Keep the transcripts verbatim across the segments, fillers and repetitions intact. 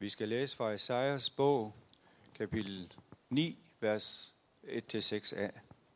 Vi skal læse fra Esajas bog, kapitel ni, vers et til seks a.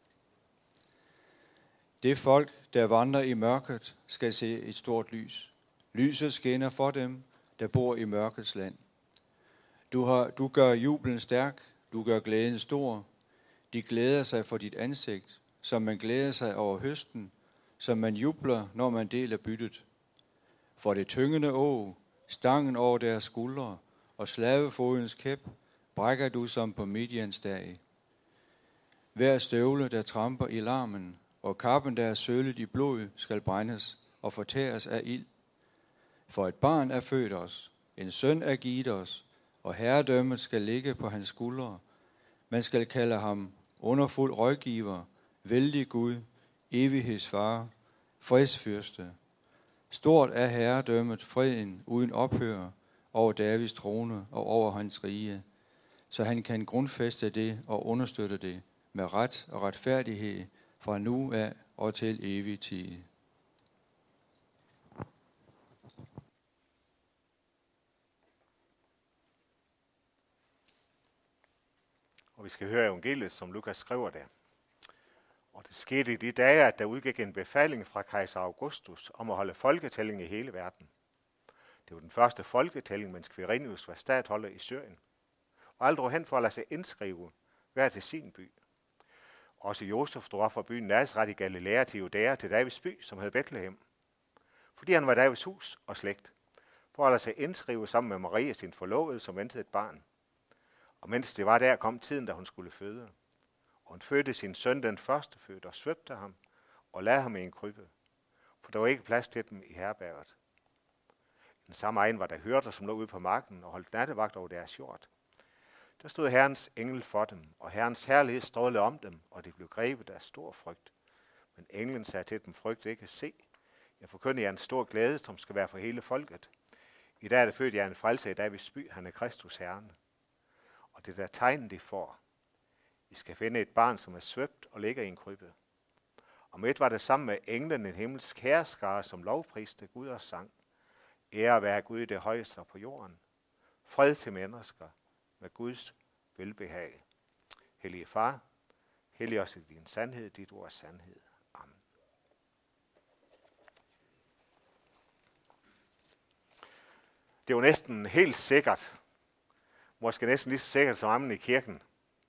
Det folk, der vandrer i mørket, skal se et stort lys. Lyset skinner for dem, der bor i mørkets land. Du, har, du gør jubelen stærk, du gør glæden stor. De glæder sig for dit ansigt, som man glæder sig over høsten, som man jubler, når man deler byttet. For det tyngende åg, stangen over deres skuldre og slavefodens kæp, brækker du som på Midians dag. Hver støvle, der tramper i larmen, og kappen, der er sølet i blod, skal brændes og fortæres af ild. For et barn er født os, en søn er givet os, og herredømmet skal ligge på hans skuldre. Man skal kalde ham underfuld rådgiver, vældig Gud, evighedsfar, fredsfyrste. Stort er herredømmet, freden uden ophør, over Davids trone og over hans rige, så han kan grundfæste det og understøtte det med ret og retfærdighed fra nu af og til evig tid. Og vi skal høre evangeliet, som Lukas skriver der. Og det skete i de dage, at der udgik en befaling fra kejser Augustus om at holde folketælling i hele verden. Det var den første folketælling, mens Quirinius var statholder i Syrien. Og alle drog hen for at lade sig indskrive hver til sin by. Også Josef drog fra byen Nazaret i Galilea til Judæa til Davids by, som hed Bethlehem. Fordi han var Davids hus og slægt, for at lade sig indskrive sammen med Maria, sin forlovede, som ventede et barn. Og mens det var der, kom tiden, da hun skulle føde. Og hun fødte sin søn, den første fødte, og svøbte ham og lagde ham i en krybbe, for der var ikke plads til dem i herberget. Den samme egen var der hyrder, som lå ude på marken og holdt nattevagt over deres jord. Der stod Herrens engel for dem, og Herrens herlighed strålede om dem, og de blev grebet af stor frygt. Men englen sagde til dem, frygt ikke, se, jeg forkynder jer en stor glæde, som skal være for hele folket. I dag er det født jer en frelser i Davids by, han er Kristus Herren. Og det der tegn, de får, I skal finde et barn, som er svøbt og ligger i en krybbe. Om et var det sammen med englen en himmelsk herskare, som lovpriste Gud og sang. Ære være Gud i det højeste på jorden. Fred til mennesker med Guds velbehag. Hellige Far, hellig os i din sandhed, dit ord er sandhed. Amen. Det er jo næsten helt sikkert, måske næsten lige så sikkert som amen i kirken,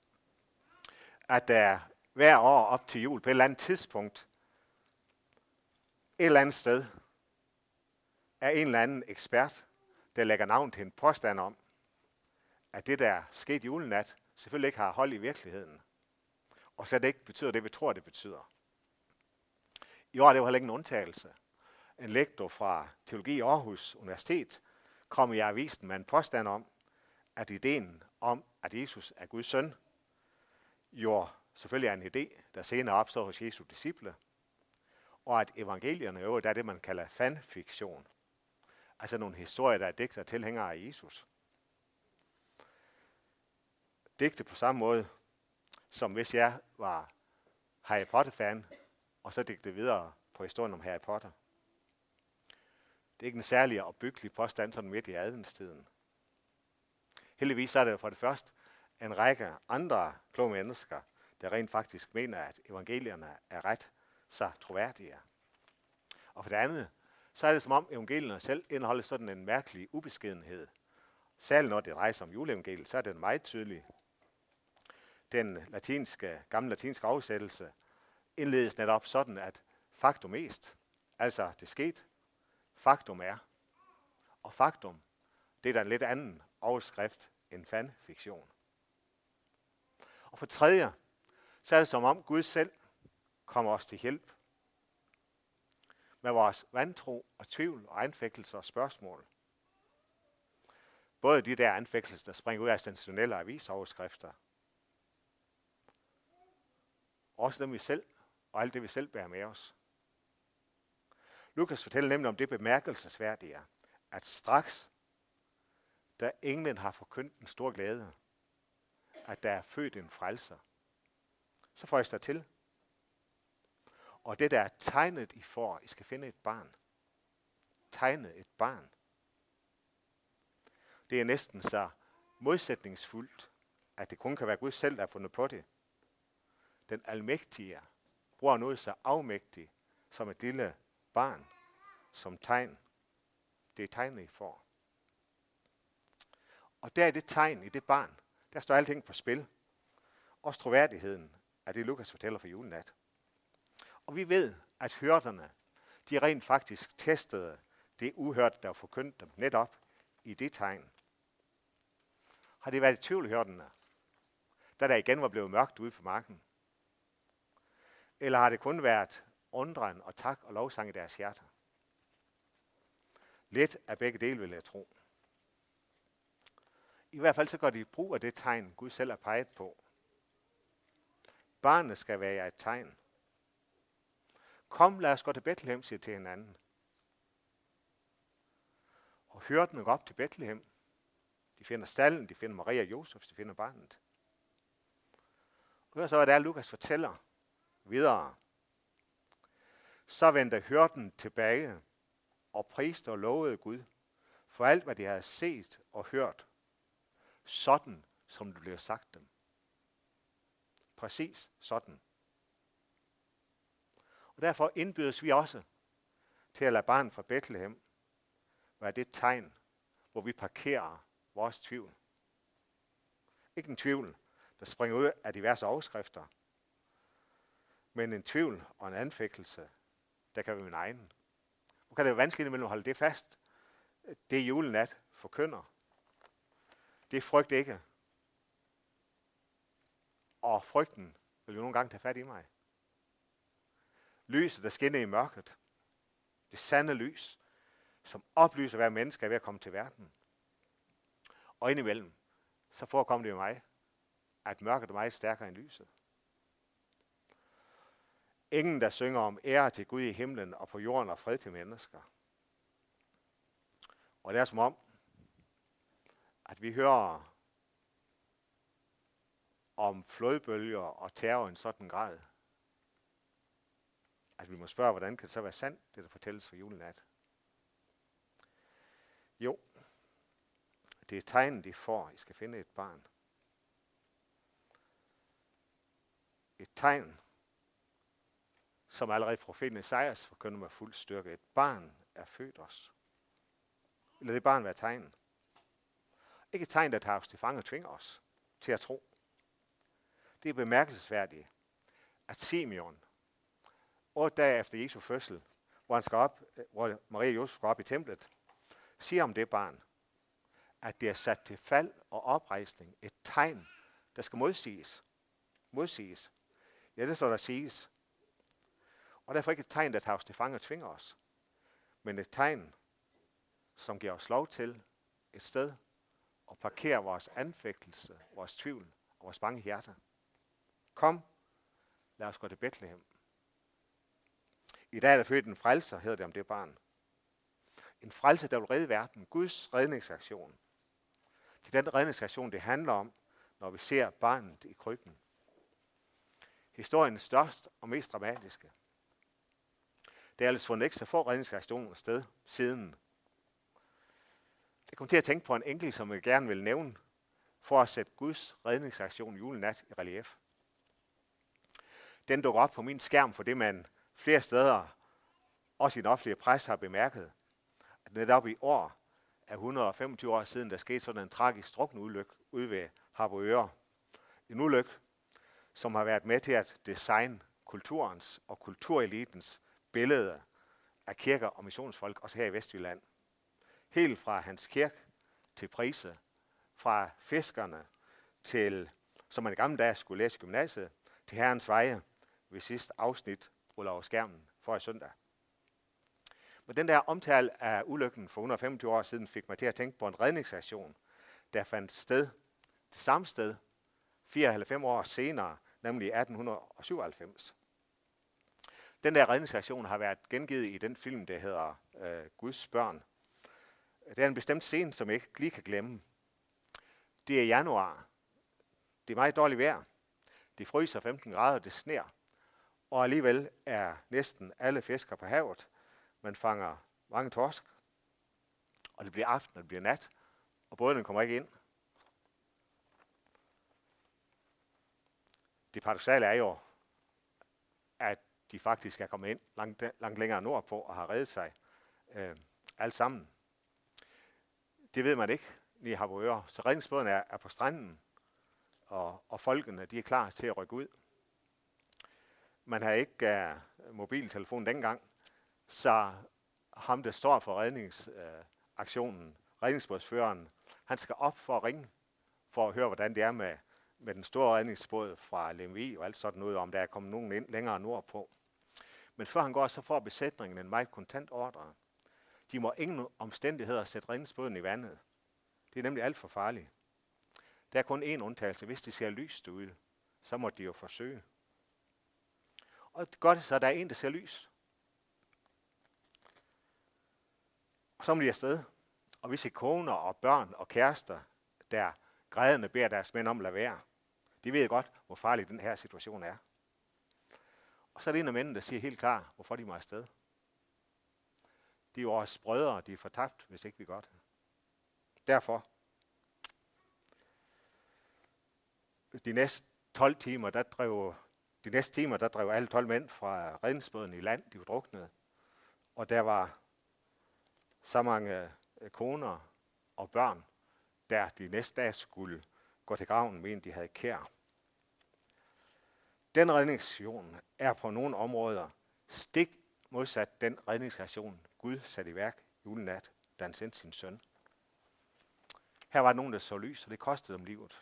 at der hver år op til jul på et eller andet tidspunkt, et eller andet sted, er en eller anden ekspert, der lægger navn til en påstand om, at det, der skete julenat, selvfølgelig ikke har hold i virkeligheden. Og slet ikke betyder det, vi tror, det betyder. I år er det jo heller ikke en undtagelse. En lektor fra Teologi i Aarhus Universitet kom i avisen med en påstand om, at ideen om, at Jesus er Guds søn, jo selvfølgelig er en idé, der senere opstår hos Jesu disciple, og at evangelierne jo er det, man kalder fanfiktion. Altså nogle historier, der er digter tilhængere af Jesus. Digte på samme måde, som hvis jeg var Harry Potter-fan, og så digte videre på historien om Harry Potter. Det er ikke en særlig opbyggelig påstand sådan midt i adventstiden. Heldigvis er det for det første en række andre kloge mennesker, der rent faktisk mener, at evangelierne er ret så troværdige. Og for det andet, så er det som om evangelierne selv indeholder sådan en mærkelig ubeskedenhed. Særligt når det drejer sig om juleevangeliet, så er det meget tydeligt. Den latinske, gamle latinske oversættelse indledes netop sådan, at faktum est, altså det skete, faktum er. Og faktum, det er der en lidt anden overskrift end fanfiktion. Og for tredje, så er det som om Gud selv kommer os til hjælp med vores vantro og tvivl og anfægtelser og spørgsmål. Både de der anfægtelser, der springer ud af sensationelle avisoverskrifter, også dem vi selv, og alt det vi selv bærer med os. Lukas fortæller nemlig om det bemærkelsesværdige, at straks, da englen har forkyndt en stor glæde, at der er født en frelser, så får I sig til. Og det der er tegnet, I får, I skal finde et barn. Tegnet et barn. Det er næsten så modsætningsfuldt, at det kun kan være Gud selv, der har fundet på det. Den almægtige bruger noget så afmægtigt som et lille barn, som tegn. Det er tegnet, I får. Og der er det tegn i det barn, der står alting på spil. Også troværdigheden af det, Lukas fortæller for julenat. Og vi ved, at hyrderne, de rent faktisk testede det uhørte, der var forkyndt dem netop i det tegn. Har det været i tvivl, hyrderne, da der igen var blevet mørkt ude på marken? Eller har det kun været undren og tak og lovsang i deres hjerter? Lidt af begge dele, vil jeg tro. I hvert fald så går de brug af det tegn, Gud selv har peget på. Barnet skal være jer et tegn. Kom, lad os gå til Bethlehem, siger til hinanden. Og hyrderne går op til Bethlehem. De finder stallen, de finder Maria og Josef, de finder barnet. Hør så, hvad det er, Lukas fortæller videre. Så vendte hyrden tilbage og priste og lovede Gud for alt, hvad de havde set og hørt, sådan som det blev sagt dem. Præcis sådan. Og derfor indbydes vi også til at lade barnet fra Bethlehem være det tegn, hvor vi parkerer vores tvivl. Ikke en tvivl, der springer ud af diverse overskrifter, men en tvivl og en anfægtelse, der kan være min egen. Nu kan det være vanskeligt imellem at holde det fast. Det julenat forkynder. Det frygt ikke. Og frygten vil jo nogle gange tage fat i mig. Lyset, der skinner i mørket. Det sande lys, som oplyser hver menneske er ved at komme til verden. Og indimellem, så forekommer det jo mig, at mørket er meget stærkere end lyset. Ingen, der synger om ære til Gud i himlen og på jorden og fred til mennesker. Og det er som om, at vi hører om flodbølger og terror i en sådan grad, at vi må spørge, hvordan kan det så være sandt, det der fortælles for julenat? Jo, det er tegnet, de får. I skal finde et barn. Et tegn, som allerede profeten Esajas forkynder med fuld styrke. Et barn er født os. Eller det barn være tegn. Ikke et tegn, der tager os til fange og tvinger os til at tro. Det er bemærkelsesværdigt, at Simeon, otte dage efter Jesu fødsel, hvor, han skal op, hvor Maria og Josef går op i templet, siger om det barn, at det er sat til fald og oprejsning. Et tegn, der skal modsiges. Modsiges. Ja, det står der siges. Og derfor ikke et tegn, der tager os til fange og tvinger os, men et tegn, som giver os lov til et sted at parkere vores anfægtelse, vores tvivl og vores bange hjerter. Kom, lad os gå til Bethlehem. I dag er der født en frelser, hedder det om det barn. En frelser, der vil redde verden. Guds redningsaktion. Det er den redningsaktion, det handler om, når vi ser barnet i krybben. Historiens største og mest dramatiske. Det er altså fundet ikke så få redningsaktioner sted siden. Jeg kom til at tænke på en enkelt, som jeg gerne vil nævne, for at sætte Guds redningsaktion julenat i relief. Den dukker op på min skærm, for det man flere steder, også i den offentlige pres, har bemærket, at netop i år er et hundrede og femogtyve år siden, der skete sådan en tragisk drukneulykke ude ved Harboøre. En ulykke, som har været med til at designe kulturens og kulturelitens billede af kirker og missionsfolk, også her i Vestjylland. Helt fra Hans Kirk til Prise, fra fiskerne til, som man i gamle dage skulle læse i gymnasiet, til Herrens Veje, ved sidste afsnit ruller over skærmen for i søndag. Men den der omtale af ulykken for et hundrede og femogtyve år siden fik mig til at tænke på en redningsaktion, der fandt sted det samme sted fireoghalvfems år senere, nemlig atten syvoghalvfems. Den der redningsaktion har været gengivet i den film, der hedder øh, Guds børn. Det er en bestemt scene, som jeg ikke lige kan glemme. Det er januar. Det er meget dårligt vejr. Det fryser femten grader, det sner. Og alligevel er næsten alle fisker på havet. Man fanger mange torsk. Og det bliver aften, og det bliver nat. og båden kommer ikke ind. Det paradoksale er jo, at de faktisk er kommet ind langt, langt længere nordpå og har reddet sig øh, alt sammen. Det ved man ikke lige i Harboøre. Så redningsbåden er, er på stranden, og, og folkene de er klar til at rykke ud. Man har ikke uh, mobiltelefon dengang, så ham, der står for redningsaktionen, uh, redningsbådsføreren, han skal op for at ringe, for at høre, hvordan det er med, med den store redningsbåd fra Lemvig og alt sådan noget, om der er kommet nogen ind længere nordpå. Men før han går, så får besætningen en meget kontant ordre. De må ingen omstændigheder sætte redningsbåden i vandet. Det er nemlig alt for farligt. Der er kun én undtagelse. Hvis det ser lyst ud, så må de jo forsøge. Og det godt, så der er en, der ser lys. Og så må de afsted. Og hvis I koner og børn og kærester, der grædende beder deres mænd om at lade være, de ved godt, hvor farlig den her situation er. Og så er det en af mændene, der siger helt klart, hvorfor de må afsted. De er vores brødre, de er fortabt, hvis ikke vi gør det. Derfor. De næste tolv timer, der drev, de næste timer, der drev alle tolv mænd fra redningsbåden i land, de var druknede. Og der var så mange koner og børn, der de næste dage skulle gå til graven, men de havde kær. Den redningsaktion er på nogle områder stik modsat den redningsaktion, Gud satte i værk julenat, da han sendte sin søn. Her var der nogen, der så lys, og det kostede dem livet.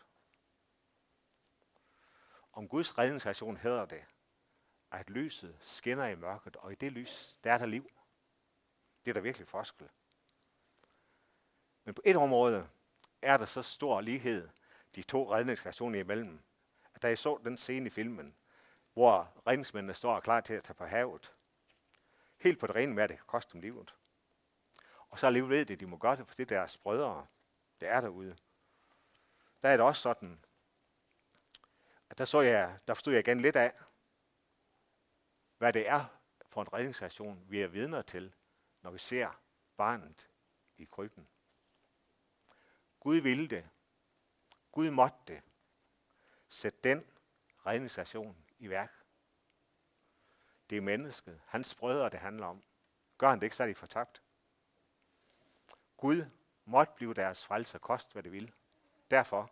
Om Guds redningsaktion hedder det, at lyset skinner i mørket, og i det lys, der er der liv. Det er der virkelig forskel. Men på et område er der så stor lighed de to redningsaktioner imellem, at da jeg så den scene i filmen, hvor redningsmændene står klar til at tage på havet, helt på det rene med, at det kan koste dem livet. Og så alligevel ved det, at de må gøre det, for det er deres brødre, der er derude. Der er det også sådan, at der, så jeg, der forstod jeg igen lidt af, hvad det er for en redningsaktion, vi er vidner til, når vi ser barnet i krybben. Gud ville det. Gud måtte det. Sæt den redningsaktion i værk. Det er mennesket, hans brødre, det handler om. Gør han det ikke, så er de fortabt. Gud måtte blive deres frelser, kost hvad det vil. Derfor.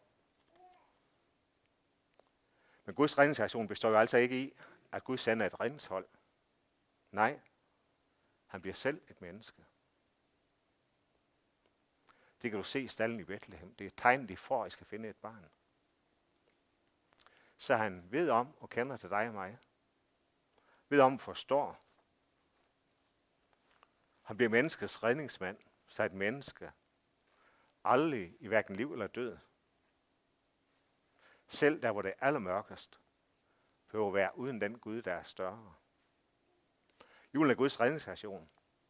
Men Guds redningsaktion består jo altså ikke i, at Gud sender et redningshold. Nej, han bliver selv et menneske. Det kan du se i stallen i Bethlehem. Det er tegnet, de får, at I skal finde et barn. Så han ved om og kender til dig og mig. Ved om og forstår. Han bliver menneskets redningsmand, så et menneske aldrig i hverken liv eller død. Selv der, hvor det er allermørkest, behøver at være uden den Gud, der er større. Julen er Guds redningsaktion.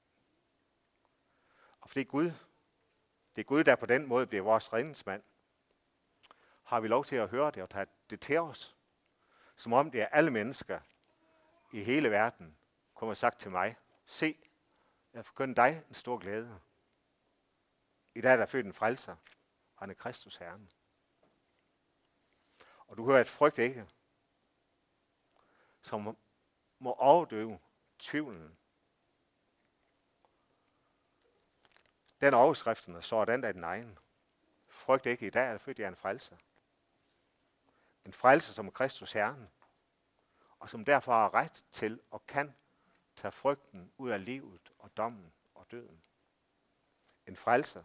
Og fordi Gud, det er Gud, der på den måde bliver vores redningsmand, har vi lov til at høre det og tage det til os, som om det er alle mennesker i hele verden, kommer sagt til mig, se, jeg forkynder dig en stor glæde. I dag er der født en frelser, og han er Kristus Herren. Og du hører et frygt ikke, som må overdøve tvivlen. Den overskriften, så er den der den egen. Frygt ikke, i dag er der født jeg en frelser. En frelser som er Kristus Herren, og som derfor har ret til og kan tage frygten ud af livet og dommen og døden. En frelser.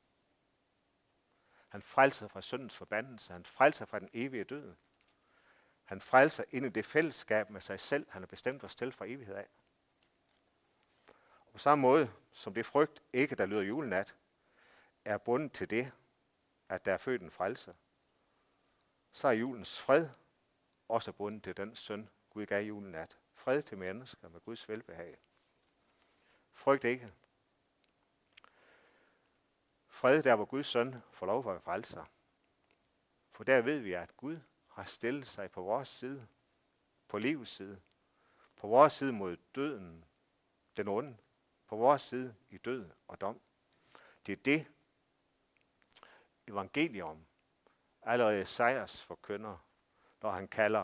Han frelser fra syndens forbandelse. Han frelser fra den evige død. Han frelser ind i det fællesskab med sig selv, han har bestemt os til fra evighed af. Og på samme måde, som det frygt ikke, der lyder julenat, er bundet til det, at der er født en frelser, så er julens fred også bundet til den søn, Gud gav julenat. Fred til mennesker med Guds velbehag. Frygt ikke. Fred der, hvor Guds søn får lov at være frelser. For der ved vi, at Gud har stillet sig på vores side, på livets side, på vores side mod døden, den onde, på vores side i død og dom. Det er det, evangelium allerede Esajas forkynder, når han kalder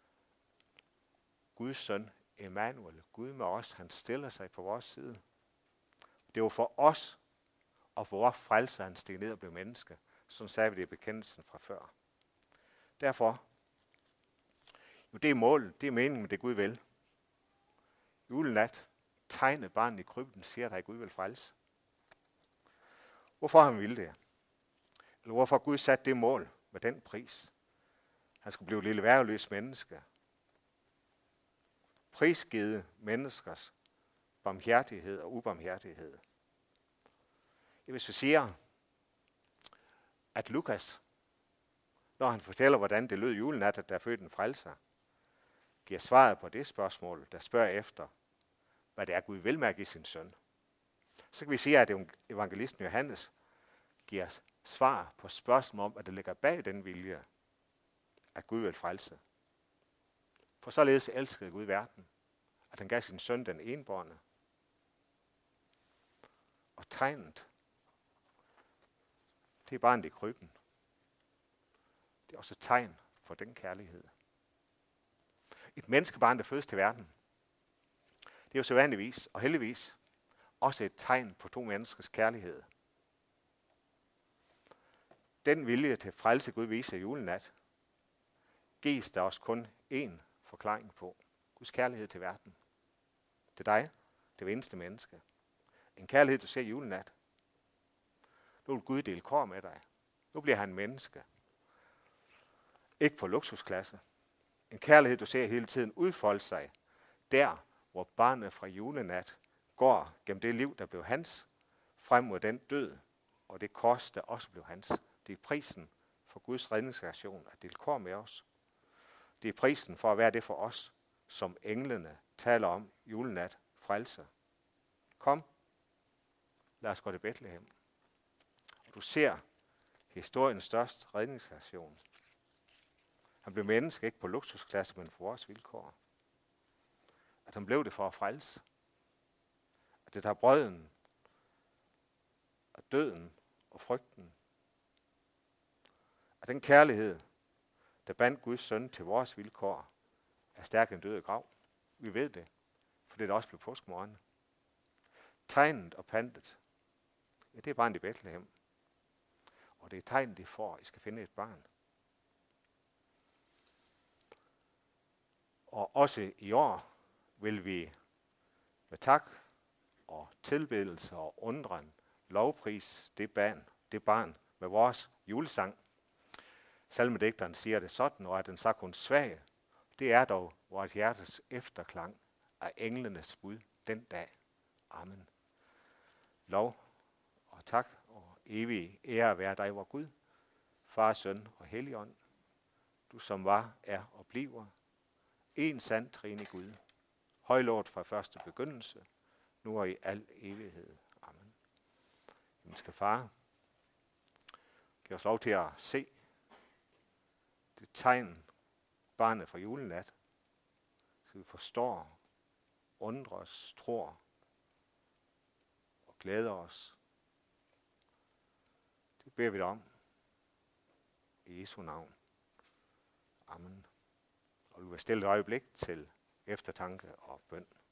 Guds søn Emmanuel, Gud med os, han stiller sig på vores side. Det var for os og for vores frelse, han steg ned og blev menneske. Sådan sagde vi det i bekendelsen fra før. Derfor, jo det er målet, det er meningen med det Gud vil. Julenat, tegnet barnet i krybben, siger, at Gud vil frelse. Hvorfor han ville det? Eller hvorfor Gud satte det mål med den pris? Han skulle blive et lille værgeløst menneske. Prisgivet menneskers barmhjertighed og ubarmhjertighed. Hvis vi siger, at Lukas, når han fortæller, hvordan det lød julenat, at der er født en frelser, giver svaret på det spørgsmål, der spørger efter, hvad det er, Gud vil med at give sin søn. Så kan vi sige, at evangelisten Johannes giver svar på spørgsmål om, hvad der ligger bag den vilje, at Gud vil frelse. For således elskede Gud verden, at han gav sin søn den enbårne. Og tegnet, det er barnet i krybben. Det er også et tegn for den kærlighed. Et menneskebarn, der fødes til verden, det er jo sædvanligvis og heldigvis også et tegn på to menneskers kærlighed. Den vilje til frelse Gud viser i julenat, gives der også kun én forklaring på. Guds kærlighed til verden. Til dig, det eneste menneske. En kærlighed, du ser i julenat. Nu vil Gud dele kår med dig. Nu bliver han menneske. Ikke på luksusklasse. En kærlighed, du ser hele tiden udfolde sig. Der, hvor barnet fra julenat går gennem det liv, der blev hans, frem mod den død, og det kors, der også blev hans. Det er prisen for Guds redningsaktion at dele kår med os. Det er prisen for at være det for os, som englene taler om julenat frelse. Kom, lad os gå til Bethlehem. Du ser historiens største redningsaktion. Han blev menneske ikke på luksusklasse, men for vores vilkår. At han blev det for at frelse. At det tager brøden, og døden og frygten. At den kærlighed, der bandt Guds søn til vores vilkår, er stærkere end død og grav. Vi ved det, for det er også blevet påskemorgen. Tegnet og pantet, ja, det er barnet i Bethlehem. Og det er tegnet, de får, I skal finde et barn. Og også i år vil vi med tak og tilbedelse og undren lovpris det barn, det barn med vores julesang. Salmedigteren siger det sådan, og er den så kun svag, det er dog vores hjertes efterklang af englenes bud den dag. Amen. Lov og tak og evig ære være dig, vor Gud, Far, Søn og Helligånd, du som var, er og bliver, en sand treenig Gud, højlovet fra første begyndelse, nu og i al evighed. Amen. Himmelske Far, giv os lov til at se det tegn, barnet fra julenat, så vi forstår, undrer os, tror og glæder os. Det beder vi dig om. I Jesu navn. Amen. Og vi vil stille et øjeblik til eftertanke og bøn.